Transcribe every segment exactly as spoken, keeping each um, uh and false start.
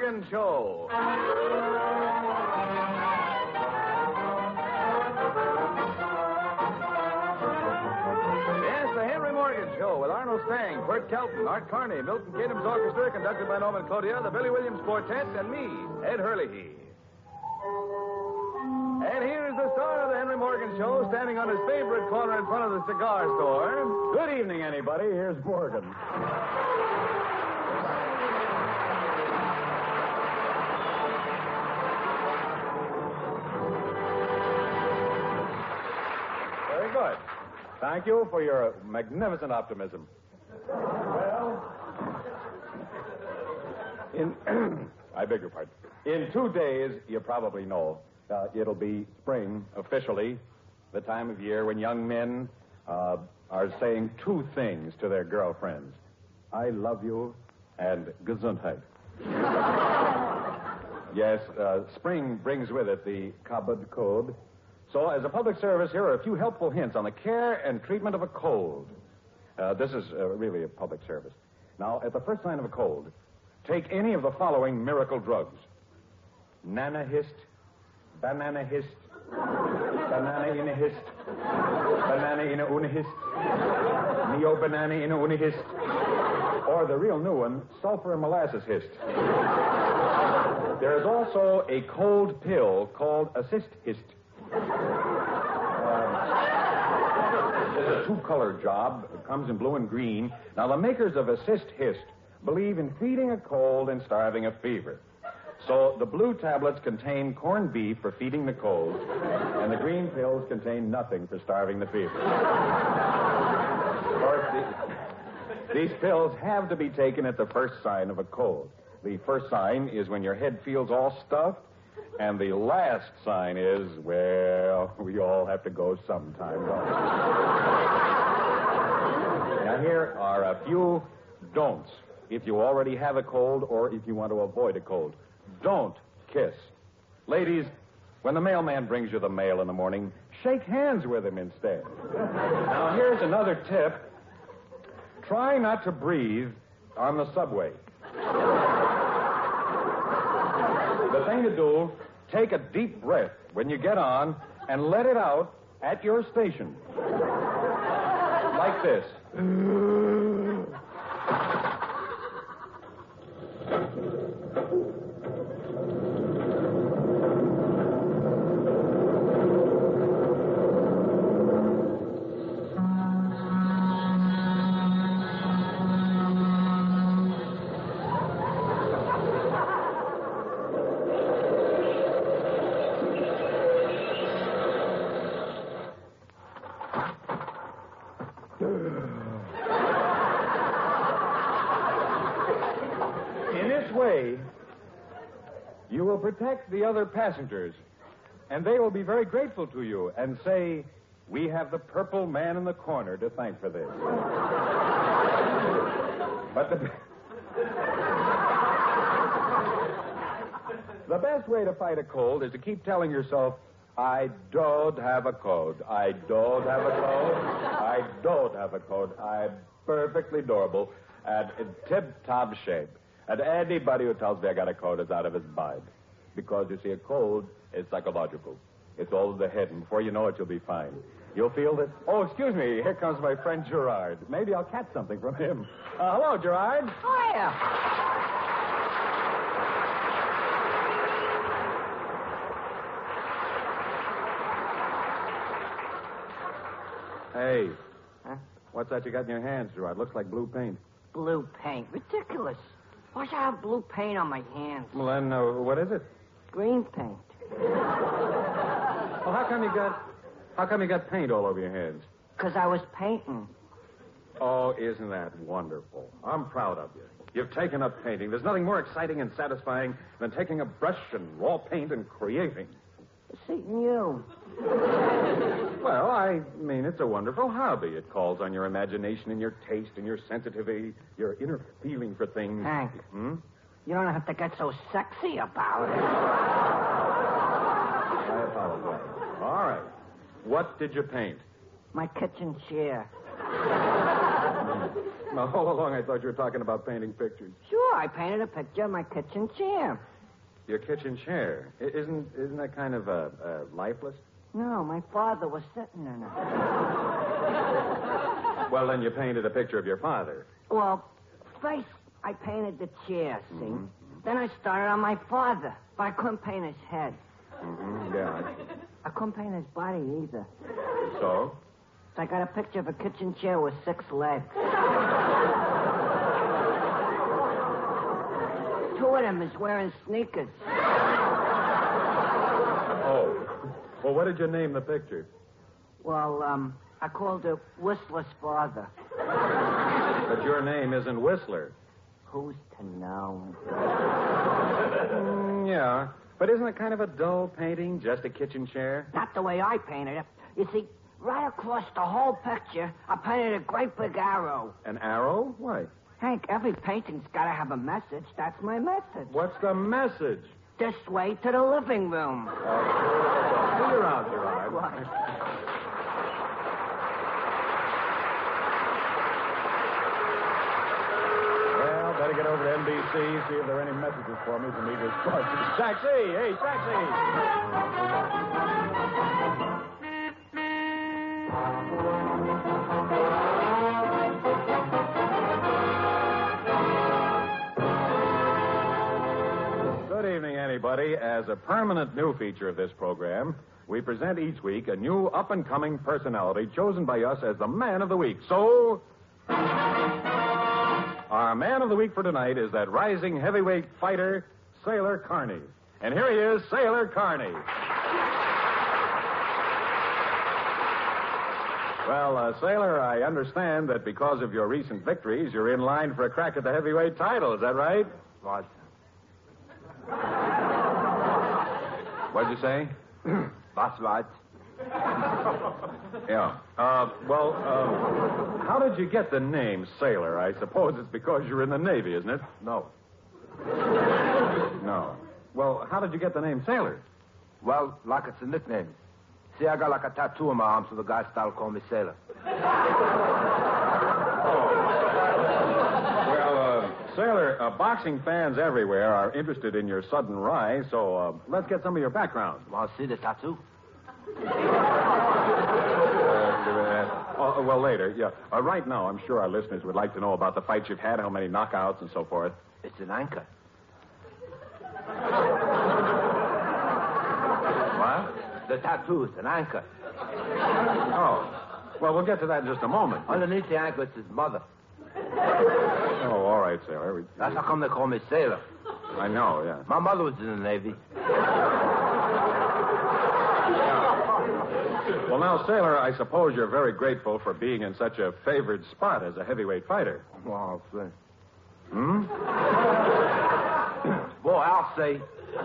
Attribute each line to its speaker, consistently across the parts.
Speaker 1: Morgan Show. Yes, the Henry Morgan Show with Arnold Stang, Bert Kelton, Art Carney, Milton Kingdom's Orchestra, conducted by Norman Cloutier, the Billy Williams Quartet, and me, Ed Hurley. And here is the star of the Henry Morgan Show, standing on his favorite corner in front of the cigar store.
Speaker 2: Good evening, anybody. Here's Morgan. Very good. Thank you for your magnificent optimism. Well, in... I beg your pardon. In two days, you probably know, uh, it'll be spring, officially, the time of year when young men uh, are saying two things to their girlfriends. I love you and Gesundheit. Yes, uh, spring brings with it the Kabod Code. So, as a public service, here are a few helpful hints on the care and treatment of a cold. Uh, this is uh, really a public service. Now, at the first sign of a cold, take any of the following miracle drugs. Nanahist, banana hist, banana in a hist, banana in a unihist, neo banana in a unihist, or the real new one, sulfur and molasses hist. There is also a cold pill called assist hist. Um, it's a two-color job. It comes in blue and green. Now, the makers of assist hist believe in feeding a cold and starving a fever. So the blue tablets contain corned beef for feeding the cold, and the green pills contain nothing for starving the fever. Of course, the, these pills have to be taken at the first sign of a cold. The first sign is when your head feels all stuffed, and the last sign is, well, we all have to go sometime. Don't we? Now, here are a few don'ts if you already have a cold or if you want to avoid a cold. Don't kiss. Ladies, when the mailman brings you the mail in the morning, shake hands with him instead. Now, here's another tip. Try not to breathe on the subway. The thing to do, take a deep breath when you get on and let it out at your station. Like this. In this way, you will protect the other passengers, and they will be very grateful to you and say, we have the purple man in the corner to thank for this. But the... the best way to fight a cold is to keep telling yourself, I don't have a cold. I don't have a cold. I don't have a cold. I'm perfectly adorable and in tip-top shape. And anybody who tells me I got a cold is out of his mind. Because, you see, a cold is psychological. It's all in the head, and before you know it, you'll be fine. You'll feel that... Oh, excuse me. Here comes my friend Gerard. Maybe I'll catch something from him. Uh, hello, Gerard.
Speaker 3: Hiya.
Speaker 2: Hey.
Speaker 3: Huh?
Speaker 2: What's that you got in your hands, Gerard? Looks like blue paint.
Speaker 3: Blue paint. Ridiculous. Why should I have blue paint on my hands?
Speaker 2: Well, then, uh, what is it?
Speaker 3: Green paint.
Speaker 2: Well, how come you got... How come you got paint all over your hands?
Speaker 3: Because I was painting.
Speaker 2: Oh, isn't that wonderful? I'm proud of you. You've taken up painting. There's nothing more exciting and satisfying than taking a brush and raw paint and creating.
Speaker 3: Seeing you.
Speaker 2: Well, I mean, it's a wonderful hobby. It calls on your imagination and your taste and your sensitivity, your inner feeling for things.
Speaker 3: Hank.
Speaker 2: Hmm?
Speaker 3: You don't have to get so sexy about it.
Speaker 2: I apologize. All right. What did you paint?
Speaker 3: My kitchen chair.
Speaker 2: Now, all along I thought you were talking about painting pictures.
Speaker 3: Sure, I painted a picture of my kitchen chair.
Speaker 2: Your kitchen chair. I- Isn't isn't that kind of uh, uh, lifeless?
Speaker 3: No, my father was sitting in it.
Speaker 2: Well, then you painted a picture of your father.
Speaker 3: Well, first I painted the chair, see?
Speaker 2: Mm-hmm.
Speaker 3: Then I started on my father, but I couldn't paint his head.
Speaker 2: Mm-hmm. Yeah.
Speaker 3: I couldn't paint his body either.
Speaker 2: So?
Speaker 3: So I got a picture of a kitchen chair with six legs. Two of them is wearing sneakers.
Speaker 2: Oh. Well, what did you name the picture?
Speaker 3: Well, um, I called it Whistler's father.
Speaker 2: But your name isn't Whistler.
Speaker 3: Who's to know?
Speaker 2: Mm, yeah. But isn't it kind of a dull painting, just a kitchen chair?
Speaker 3: Not the way I painted it. You see, right across the whole picture, I painted a great big arrow.
Speaker 2: An arrow? Why?
Speaker 3: Hank, every painting's got to have a message. That's my message.
Speaker 2: What's the message?
Speaker 3: This way to the living room.
Speaker 2: Uh, see you around, Gerard.
Speaker 3: What?
Speaker 2: Well, better get over to N B C, see if there are any messages for me from either source. Taxi! Hey, taxi! Good evening, anybody. As a permanent new feature of this program, we present each week a new up-and-coming personality chosen by us as the Man of the Week. So, our Man of the Week for tonight is that rising heavyweight fighter, Sailor Carney. And here he is, Sailor Carney. Well, uh, Sailor, I understand that because of your recent victories, you're in line for a crack at the heavyweight title. Is that right?
Speaker 4: What?
Speaker 2: What'd you say?
Speaker 4: That's right.
Speaker 2: Yeah. Uh, well, uh, how did you get the name Sailor? I suppose it's because you're in the Navy, isn't it?
Speaker 4: No.
Speaker 2: No. Well, how did you get the name Sailor?
Speaker 4: Well, like it's a nickname. See, I got like a tattoo on my arm, so the guys started calling me Sailor.
Speaker 2: Well, uh, Sailor, uh, boxing fans everywhere are interested in your sudden rise, so uh, let's get some of your background.
Speaker 4: Want to see the tattoo?
Speaker 2: Uh, oh, well, later, yeah. Uh, right now, I'm sure our listeners would like to know about the fights you've had, how many knockouts, and so forth.
Speaker 4: It's an anchor.
Speaker 2: What?
Speaker 4: The tattoo is an anchor.
Speaker 2: Oh. Well, we'll get to that in just a moment.
Speaker 4: Underneath the anchor, it's his mother.
Speaker 2: Oh, all right, Sailor. We...
Speaker 4: That's how come they call me Sailor.
Speaker 2: I know, yeah.
Speaker 4: My mother was in the Navy.
Speaker 2: Well, now, Sailor, I suppose you're very grateful for being in such a favored spot as a heavyweight fighter.
Speaker 4: Well, I'll say.
Speaker 2: Hmm?
Speaker 4: Boy, I'll say.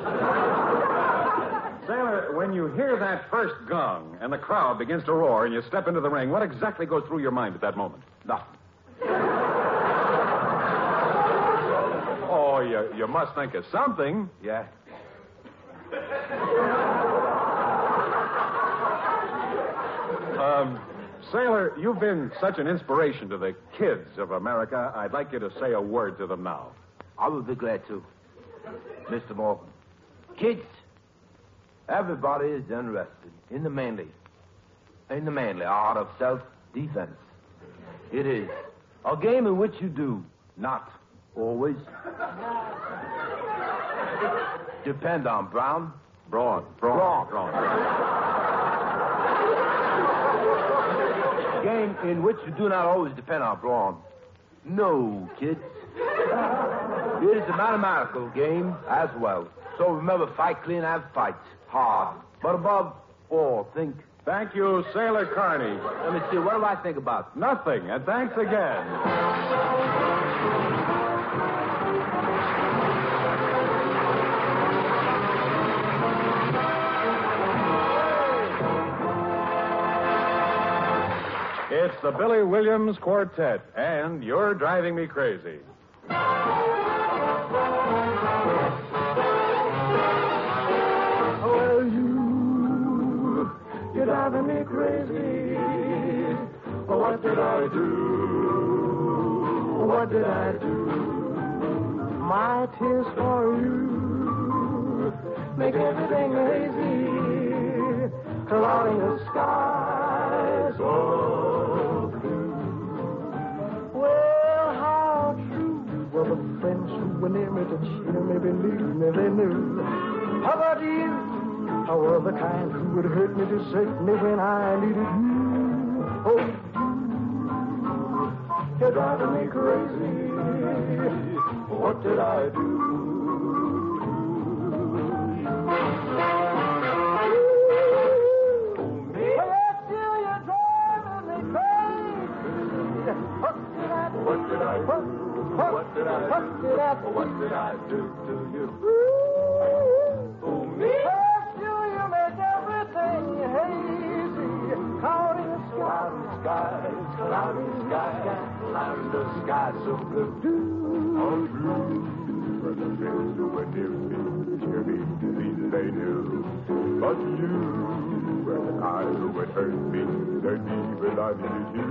Speaker 2: Sailor, when you hear that first gong and the crowd begins to roar and you step into the ring, what exactly goes through your mind at that moment?
Speaker 4: Nothing.
Speaker 2: Oh, you, you must think of something.
Speaker 4: Yeah?
Speaker 2: Um, Sailor, you've been such an inspiration to the kids of America. I'd like you to say a word to them now.
Speaker 4: I will be glad to. Mister Morgan. Kids, everybody is interested in the manly, in the manly art of self-defense. It is a game in which you do not always depend on brown,
Speaker 2: Brawn. Brawn.
Speaker 4: Brawn. A game in which you do not always depend on brawn. No, kids. It is a mathematical game as well. So remember, fight clean and fight hard. But above all, think.
Speaker 2: Thank you, Sailor Carney.
Speaker 4: Let me see, what do I think about?
Speaker 2: Nothing, and thanks again. It's the Billy Williams Quartet, and You're Driving Me Crazy. Well, you, you're driving me crazy. What did I do?
Speaker 5: what did I do? My tears for you make everything hazy, clouding the skies of blue. Well, how true were the friends who were near me to cheer me, believe me, they knew. How about you? How were the kind who would hurt me, desert me when I needed you? Oh, you're driving me crazy. What did I do? Me? Yes, you, you're driving me crazy. What did I do? What did I do? What did I do? What did I do to you? Oh, me? Yes, you, you make everything hazy. Cloudy skies, skies, cloudy skies, cloudy the sky so blue. Oh, blue. For the friends who were near me, cheer me, diseases they knew. But you were the kind who would hurt me, hurt me when I needed you.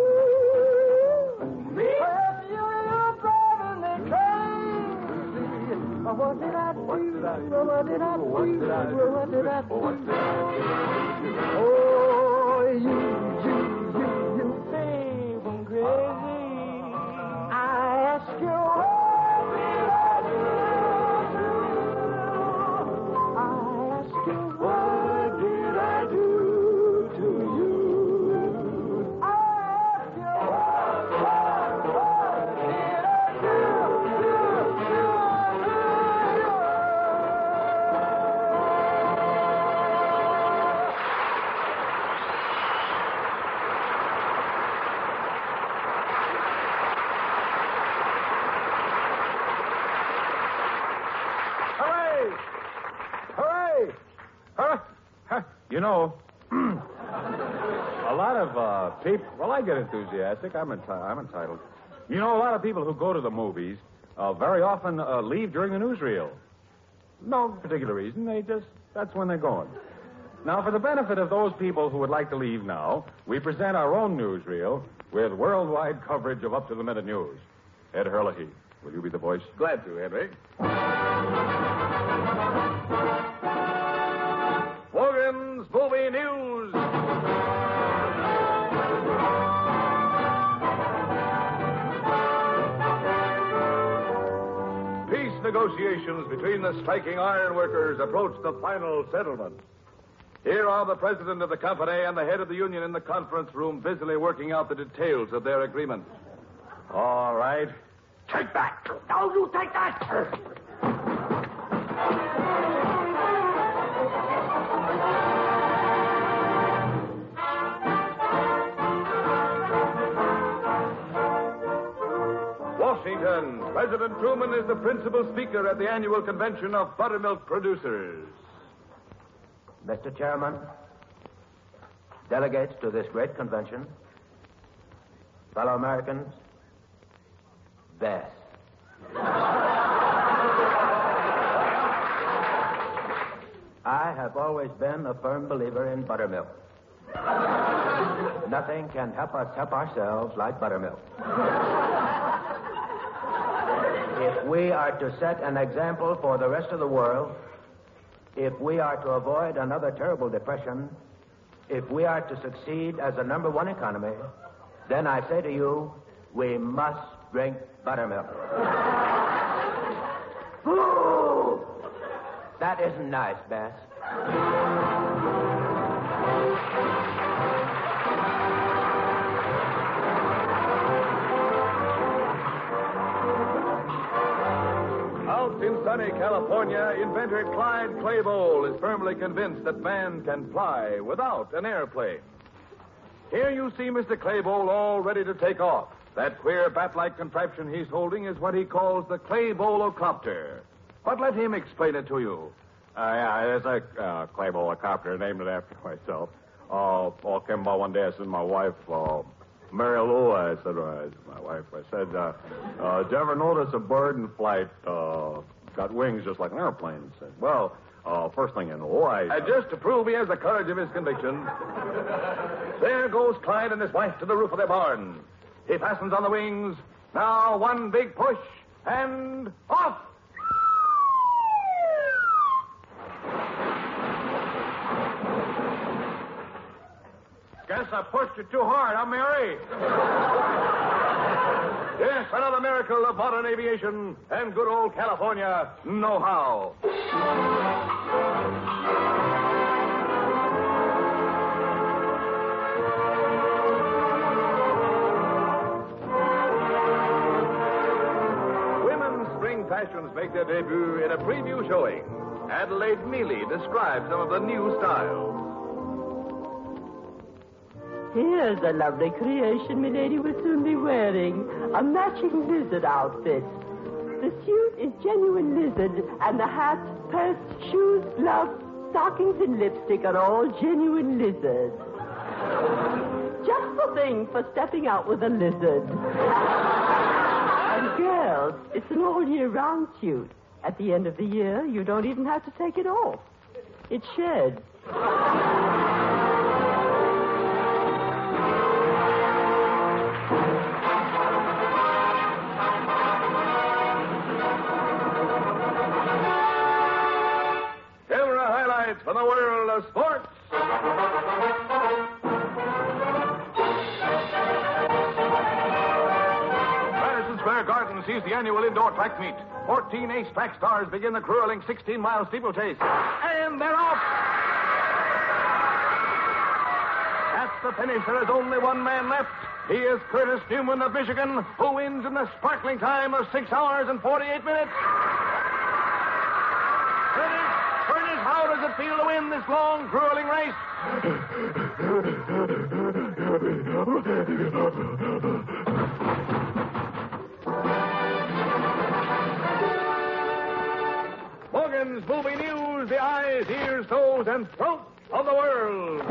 Speaker 5: Me? Yes, you, you're driving me crazy. What did I do? What did I do? What did I do? What did I do? What did I do? What did I do? Oh, you, you, you, you think I'm crazy. I ask you, what did I do? I ask you, what did I do to you? I ask you, what, what, what did I do to you?
Speaker 2: Hooray! Hooray! Huh? Huh? You know, a lot of uh, people. Well, I get enthusiastic. I'm, enti- I'm entitled. You know, a lot of people who go to the movies uh, very often uh, leave during the newsreel. No particular reason. They just, that's when they're going. Now, for the benefit of those people who would like to leave now, we present our own newsreel with worldwide coverage of up-to-the-minute news. Ed Herlihy, will you be the voice?
Speaker 1: Glad to, Henry. Wogan's Movie News. Peace negotiations between the striking iron workers approach the final settlement. Here are the president of the company and the head of the union in the conference room busily working out the details of their agreement.
Speaker 2: All right.
Speaker 3: Take that. No, you take that.
Speaker 1: Washington. President Truman is the principal speaker at the annual convention of buttermilk producers.
Speaker 4: Mister Chairman, delegates to this great convention, fellow Americans, Bess. I have always been a firm believer in buttermilk. Nothing can help us help ourselves like buttermilk. If we are to set an example for the rest of the world, if we are to avoid another terrible depression, if we are to succeed as the number one economy, then I say to you, we must drink buttermilk. Ooh, that isn't nice, Bess.
Speaker 1: Out in sunny California, inventor Clyde Claybowl is firmly convinced that man can fly without an airplane. Here you see Mister Claybowl all ready to take off. That queer bat-like contraption he's holding is what he calls the Claybolocopter. But let him explain it to you.
Speaker 2: Uh, yeah, it's a uh, Claybolocopter, named it after myself. Uh, all came about one day. I said, my wife, uh, Mary Lou, I said, uh, my wife, I said, uh, uh, did you ever notice a bird in flight uh, got wings just like an airplane? I said, well, uh, first thing you know, I...
Speaker 1: And just to prove he has the courage of his conviction, there goes Clyde and his wife to the roof of their barn. He fastens on the wings, Now, one big push, and off!
Speaker 2: Guess I pushed it too hard, huh, Mary?
Speaker 1: Yes, another miracle of modern aviation and good old California know-how. Women's spring fashions make their debut in a preview showing. Adelaide Mealy describes some of the new styles.
Speaker 6: Here's a lovely creation milady will soon be wearing. A matching lizard outfit. The suit is genuine lizard, and the hat, purse, shoes, gloves, stockings, and lipstick are all genuine lizard. Just the thing for stepping out with a lizard. And girls, it's an all-year-round suit. At the end of the year, you don't even have to take it off. It sheds.
Speaker 1: From the world of sports. Madison Square Garden sees the annual indoor track meet. Fourteen ace track stars begin the grueling sixteen-mile steeplechase. And they're off! At the finish, there is only one man left. He is Curtis Newman of Michigan, who wins in the sparkling time of six hours and forty-eight minutes. Curtis! Curtis, how does it feel to win this long, grueling race? Morgan's movie news, the eyes, ears, toes, and throat of the world.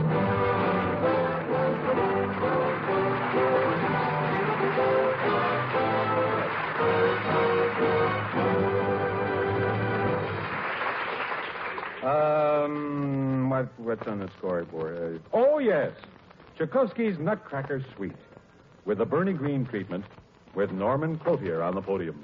Speaker 2: Um, what, what's on the scoreboard? Uh, oh, yes. Tchaikovsky's Nutcracker Suite. With the Bernie Green treatment, with Norman Cloutier on the podium.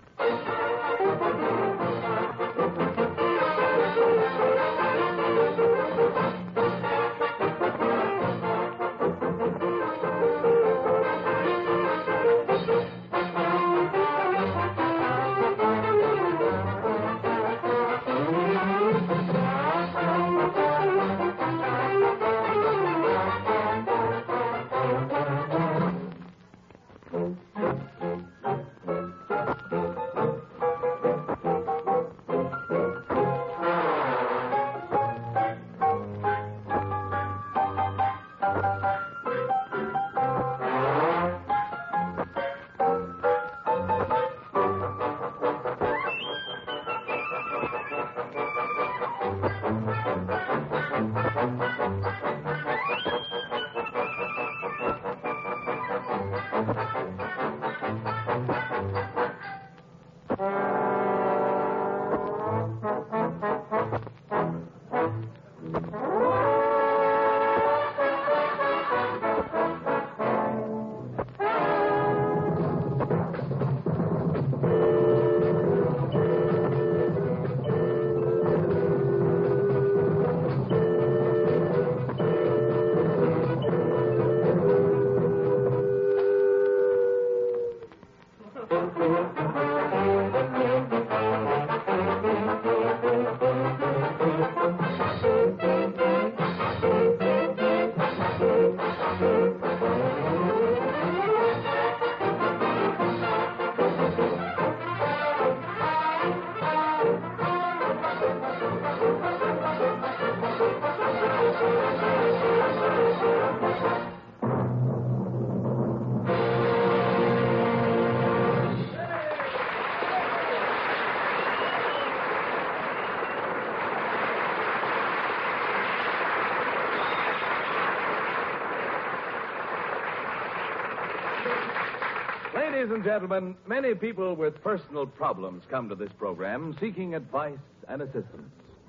Speaker 1: Ladies and gentlemen, many people with personal problems come to this program seeking advice and assistance.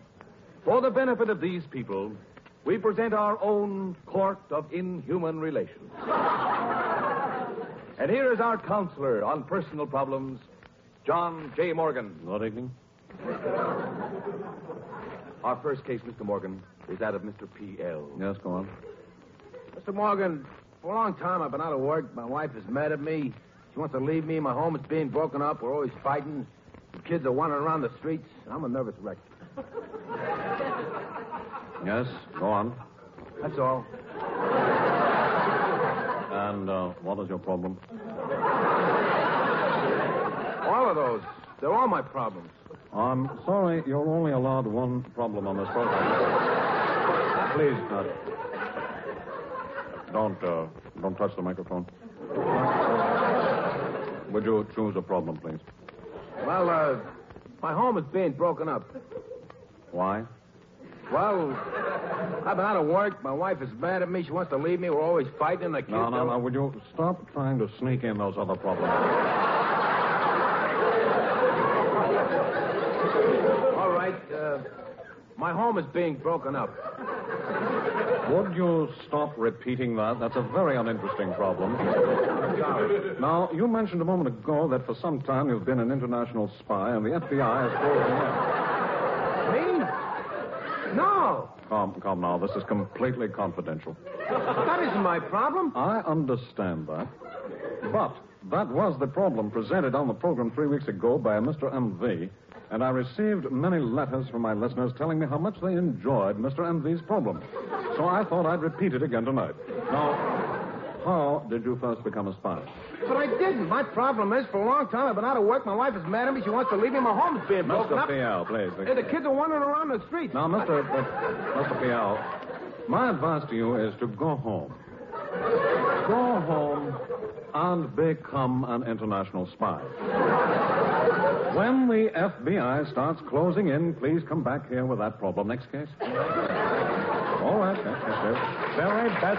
Speaker 1: For the benefit of these people, we present our own court of inhuman relations. And here is our counselor on personal problems, John J. Morgan.
Speaker 2: Good evening.
Speaker 1: Our first case, Mister Morgan, is that of Mister P L.
Speaker 2: Yes, go on.
Speaker 4: Mister Morgan, for a long time I've been out of work. My wife is mad at me. She wants to leave me. My home is being broken up. We're always fighting. The kids are wandering around the streets. I'm a nervous wreck.
Speaker 2: Yes, go on.
Speaker 4: That's all.
Speaker 2: And uh, what is your problem?
Speaker 4: All of those. They're all my problems.
Speaker 2: I'm sorry, you're only allowed one problem on this program. Please, uh, don't, uh, don't touch the microphone. Would you choose a problem, please?
Speaker 4: Well, uh, my home is being broken up.
Speaker 2: Why?
Speaker 4: Well, I've been out of work. My wife is mad at me. She wants to leave me. We're always fighting. The kids
Speaker 2: No, no,
Speaker 4: don't-
Speaker 2: no. Would you stop trying to sneak in those other problems?
Speaker 4: All right. Uh, my home is being broken up.
Speaker 2: Would you stop repeating that? That's a very uninteresting problem.
Speaker 4: Sorry.
Speaker 2: Now, you mentioned a moment ago that for some time you've been an international spy, and the F B I has closed in.
Speaker 4: Me? No.
Speaker 2: Come, come now. This is completely confidential.
Speaker 4: That isn't my problem.
Speaker 2: I understand that. But that was the problem presented on the program three weeks ago by a Mister M V, and I received many letters from my listeners telling me how much they enjoyed Mister M V's problem. So I thought I'd repeat it again tonight. Now, how did you first become a spy?
Speaker 4: But I didn't. My problem is, for a long time, I've been out of work. My wife is mad at me. She wants to leave me. My home is being broken
Speaker 2: Mister
Speaker 4: up.
Speaker 2: P L, please.
Speaker 4: Hey, the kids are wandering around the streets.
Speaker 2: Now, Mister Uh, Mister P L, my advice to you is to go home. Go home and become an international spy. When the F B I starts closing in, please come back here with that problem. Next case. All right. Yes, yes, yes. Very best.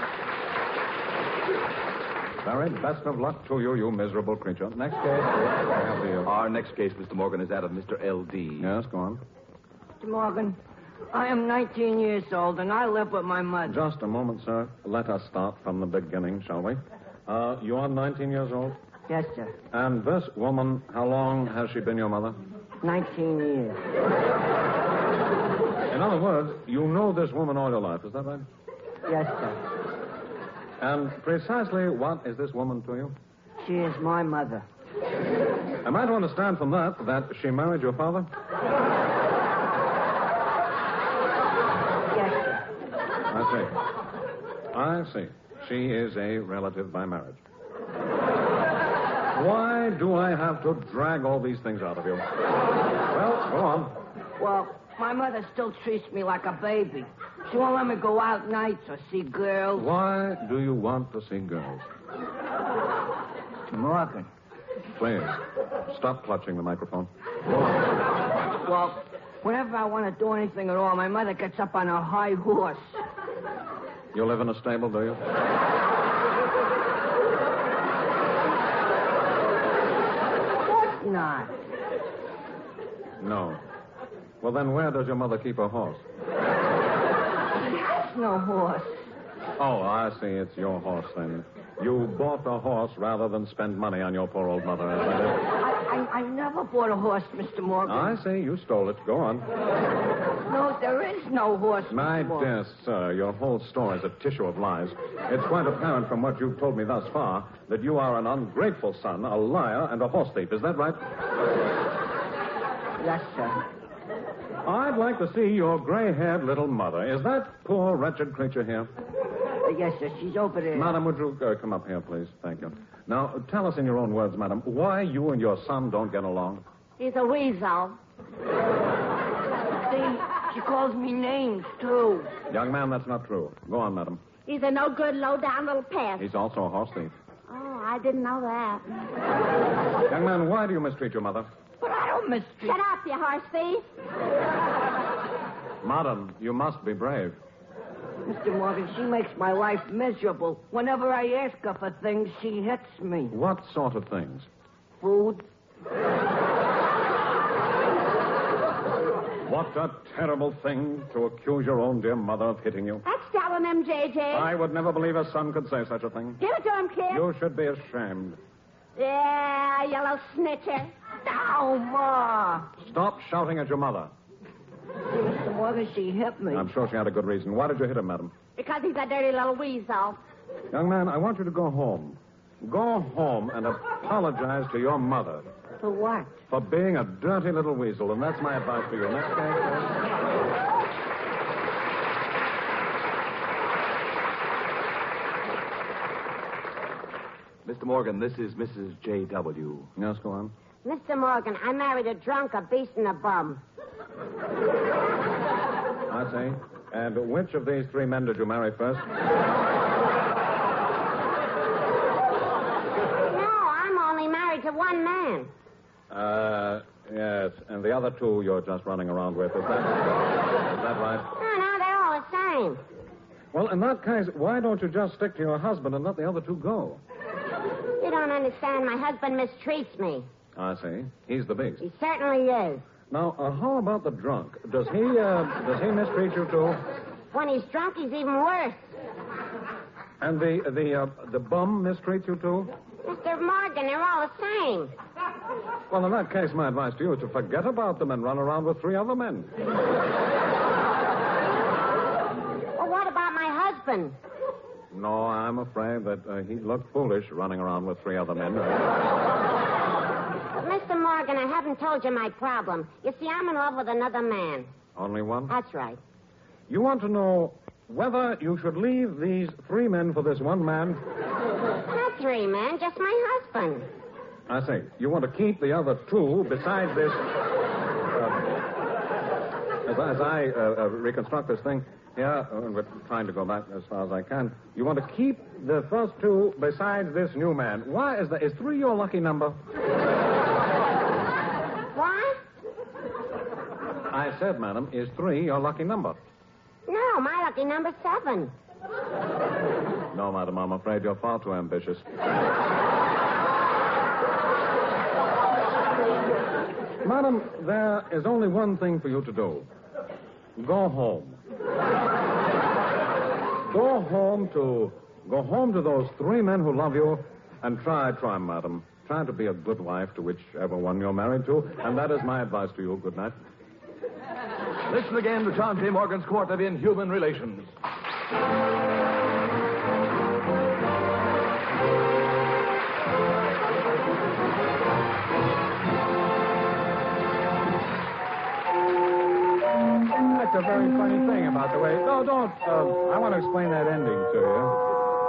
Speaker 2: Very best of luck to you, you miserable creature. Next case. I have the, uh,
Speaker 1: Our next case, Mister Morgan, is that of Mister L D.
Speaker 2: Yes, go on.
Speaker 3: Mister Morgan, I am nineteen years old, and I live with my mother.
Speaker 2: Just a moment, sir. Let us start from the beginning, shall we? Uh, you are nineteen years old?
Speaker 3: Yes, sir.
Speaker 2: And this woman, how long has she been your mother?
Speaker 3: nineteen years.
Speaker 2: In other words, you know this woman all your life, is that right?
Speaker 3: Yes, sir.
Speaker 2: And precisely what is this woman to you?
Speaker 3: She is my mother.
Speaker 2: Am I to understand from that that she married your father?
Speaker 3: Yes, sir.
Speaker 2: I see. I see. She is a relative by marriage. Why do I have to drag all these things out of you? Well, go on.
Speaker 3: Well, my mother still treats me like a baby. She won't let me go out nights or see girls.
Speaker 2: Why do you want to see girls?
Speaker 3: Mister Morgan.
Speaker 2: Please, stop clutching the microphone.
Speaker 3: Well, whenever I want to do anything at all, my mother gets up on her high horse.
Speaker 2: You live in a stable, do you?
Speaker 3: What not?
Speaker 2: No. Well, then where does your mother keep her horse?
Speaker 3: She has no horse.
Speaker 2: Oh, I see. It's your horse, then. You bought the horse rather than spend money on your poor old mother, is that it?
Speaker 3: I, I, I never bought a horse, Mister Morgan.
Speaker 2: I see. You stole it. Go on.
Speaker 3: No, there is no horse, Mister
Speaker 2: My
Speaker 3: Morgan.
Speaker 2: dear sir, your whole story is a tissue of lies. It's quite apparent from what you've told me thus far that you are an ungrateful son, a liar, and a horse thief. Is that right?
Speaker 3: Yes, sir.
Speaker 2: I'd like to see your gray-haired little mother. Is that poor, wretched creature here?
Speaker 3: Uh, yes, sir. She's over there.
Speaker 2: Madam, would you uh, come up here, please? Thank you. Now, tell us in your own words, madam, why you and your son don't get along.
Speaker 7: He's a weasel.
Speaker 3: See, she calls me names, too.
Speaker 2: Young man, that's not true. Go on, madam.
Speaker 7: He's a no good, low down little pest.
Speaker 2: He's also a horse thief.
Speaker 7: Oh, I didn't know that.
Speaker 2: Young man, why do you mistreat your mother?
Speaker 3: But I don't mistreat.
Speaker 7: Shut up, you horse thief.
Speaker 2: Madam, you must be brave.
Speaker 3: Mister Morgan, she makes my life miserable. Whenever I ask her for things, she hits me.
Speaker 2: What sort of things?
Speaker 3: Food.
Speaker 2: What a terrible thing to accuse your own dear mother of hitting you.
Speaker 7: That's telling him, J J.
Speaker 2: I would never believe a son could say such a thing.
Speaker 7: Give it to him, kid.
Speaker 2: You should be ashamed.
Speaker 7: Yeah, you little snitcher.
Speaker 3: Oh, Ma.
Speaker 2: Stop shouting at your mother.
Speaker 3: Mister Morgan, she hit me.
Speaker 2: I'm sure she had a good reason. Why did you hit him, madam?
Speaker 7: Because he's a dirty little weasel.
Speaker 2: Young man, I want you to go home. Go home and apologize to your mother
Speaker 3: For what?
Speaker 2: for being a dirty little weasel, and that's my advice to you. Next case.
Speaker 1: Mister Morgan, this is Missus J W
Speaker 2: Yes, go on.
Speaker 7: Mister Morgan, I married a drunk, a beast, and a bum.
Speaker 2: I see. And which of these three men did you marry first?
Speaker 7: No, I'm only married to one man.
Speaker 2: Uh, yes. And the other two you're just running around with. Is that, is that right?
Speaker 7: No, no, they're all the same.
Speaker 2: Well, in that case, why don't you just stick to your husband and let the other two go?
Speaker 7: You don't understand. My husband mistreats me.
Speaker 2: I see. He's the beast.
Speaker 7: He certainly is.
Speaker 2: Now, uh, how about the drunk? Does he, uh, does he mistreat you, too?
Speaker 7: When he's drunk, he's even worse.
Speaker 2: And the, the, uh, the bum mistreats you, too?
Speaker 7: Mister Morgan, they're all the same.
Speaker 2: Well, in that case, my advice to you is to forget about them and run around with three other men.
Speaker 7: Well, what about my husband?
Speaker 2: No, I'm afraid that uh, he'd look foolish running around with three other men.
Speaker 7: Mister Morgan, I haven't told you my problem. You see, I'm in love with another man.
Speaker 2: Only one?
Speaker 7: That's right.
Speaker 2: You want to know whether you should leave these three men for this one man?
Speaker 7: Not three men, just my husband.
Speaker 2: I see. You want to keep the other two besides this... Uh, as, as I uh, uh, reconstruct this thing, yeah, uh, we're trying to go back as far as I can. You want to keep the first two besides this new man. Why is that? Is three your lucky number?
Speaker 7: What?
Speaker 2: I said, madam, is three your lucky number?
Speaker 7: No, my lucky number's seven.
Speaker 2: No, madam, I'm afraid you're far too ambitious. Madam, there is only one thing for you to do. Go home. Go home to go home to those three men who love you, and try, try, madam. Try to be a good wife to whichever one you're married to, and that is my advice to you. Good night.
Speaker 1: Listen again to John T. Morgan's Court of Inhuman Relations.
Speaker 2: That's a very funny thing about the way... No, don't. Uh, I want to explain that ending to you.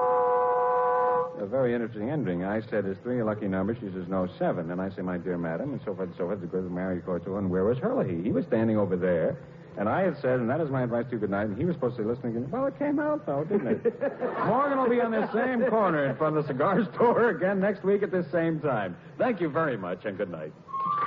Speaker 2: A very interesting ending. I said, is three a lucky number? She says, no, seven. And I say, my dear madam, and so forth and so forth. The good married court to, and where was Hurley? He was standing over there. And I had said, and that is my advice to you, good night. And he was supposed to be listening. And, well, it came out, though, didn't it? Morgan will be on this same corner in front of the cigar store again next week at this same time. Thank you very much, and good night.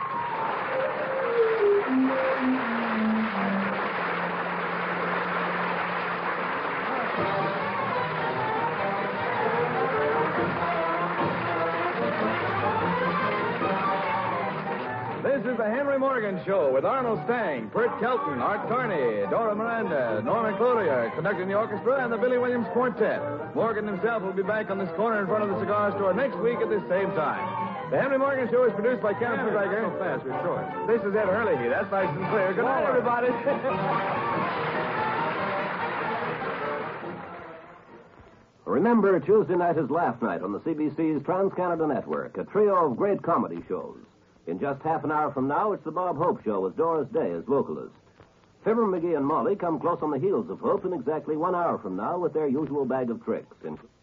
Speaker 1: This is the Henry Morgan Show with Arnold Stang, Bert Kelton, Art Carney, Dora Miranda, Norman Cloutier, conducting the orchestra, and the Billy Williams Quartet. Morgan himself will be back on this corner in front of the cigar store next week at this same time. The Henry Morgan Show is produced by Kenneth McGregor.
Speaker 2: So fast, we're short.
Speaker 1: This is Ed Hurley. That's nice and clear. Good night, everybody.
Speaker 8: Remember, Tuesday night is Laugh Night on the C B C's Trans-Canada Network, a trio of great comedy shows. In just half an hour from now, it's the Bob Hope Show with Doris Day as vocalist. Fibber, McGee, and Molly come close on the heels of Hope in exactly one hour from now with their usual bag of tricks. In-